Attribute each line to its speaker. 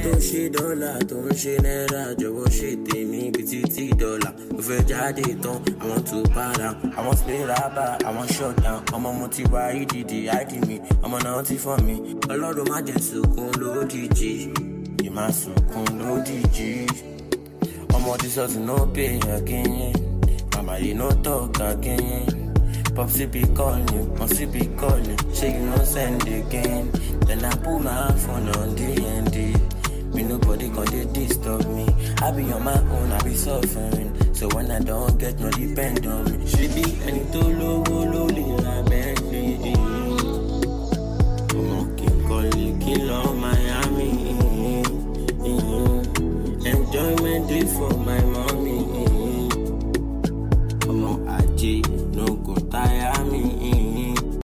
Speaker 1: tó ṣe dọ́là tó ń ṣe náírà jọ̀wọ́ ṣe tèmi bí títí dọ́là mo fẹ́ jáde tán àwọn tó para àwọn spray rapper àwọn shut down ọmọ mo ti wá ìdìdì àìdì mi ọmọ náà ti fọ́ mi ọlọ́run má jẹ́ sunkún lódìjì ìmá sunkún lódìjì ọmọ ti sọ ti no pay again mama you no talk again Popsy be calling, Popsy be calling, say you no send again. Then I put my phone on D&D. Me nobody gon' dey disturb me. I be on my own, I be suffering. So when I don't get no depend on me. She be any to low, low, low, Bentley.